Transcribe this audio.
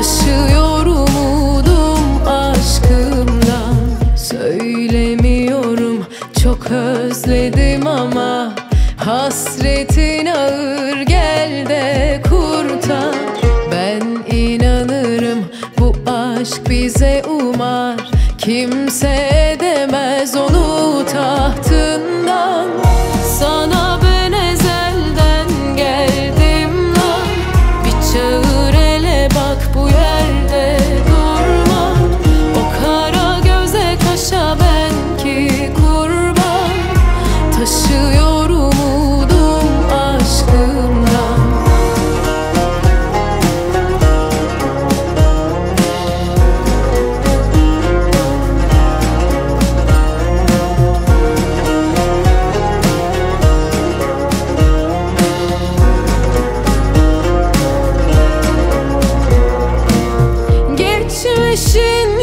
Taşıyor umudum aşkımdan. Söylemiyorum, çok özledim ama hasretin ağır, gel de kurtar. Ben inanırım, bu aşk bize umar. Kimse edemez onu tahtından. Sana ben ezelden geldim lan. Bir çağır ele bak, bu yerde durma. O kara göze kaşa ben ki kurban. Taşıyor umudum aşkımdan. Geçmişin